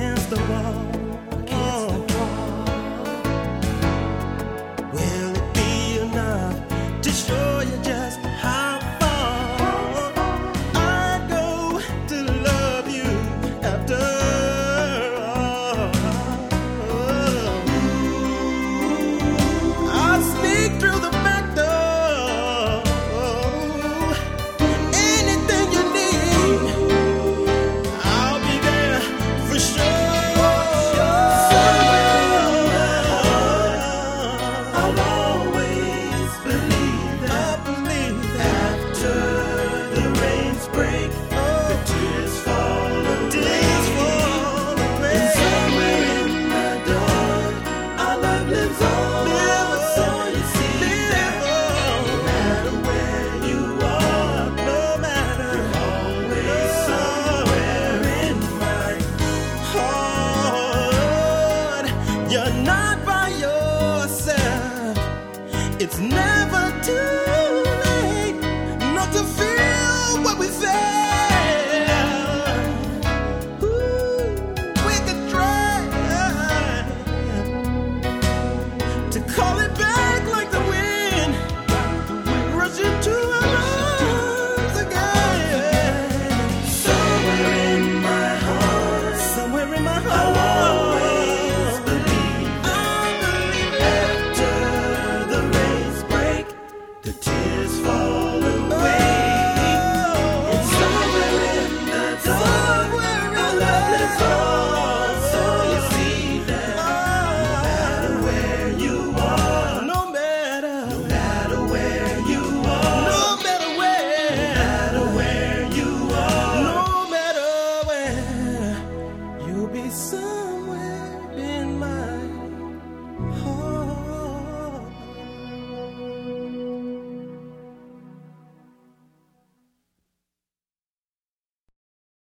against the wall. Will it be enough to show you just how far I'd go to love you after all? I'll sneak through the back door. Anything you need, I'll be there for sure. I'll always believe that after the rains break, the tears fall away. And somewhere in the dark, our love lives on. So you see that no matter where you are, no matter, always somewhere in my heart. You're not by yourself. It's never